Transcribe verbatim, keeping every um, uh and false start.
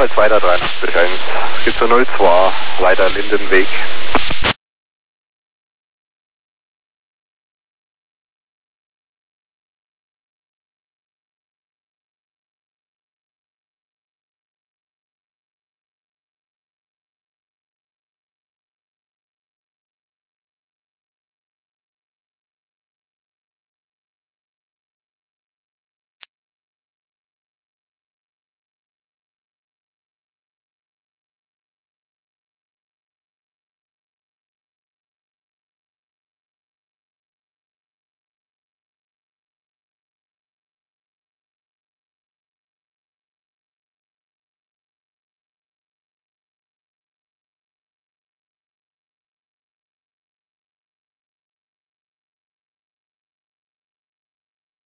Ebenfalls weiter dreiundachtzig eins. Geht zur null zwei, weiter Lindenweg.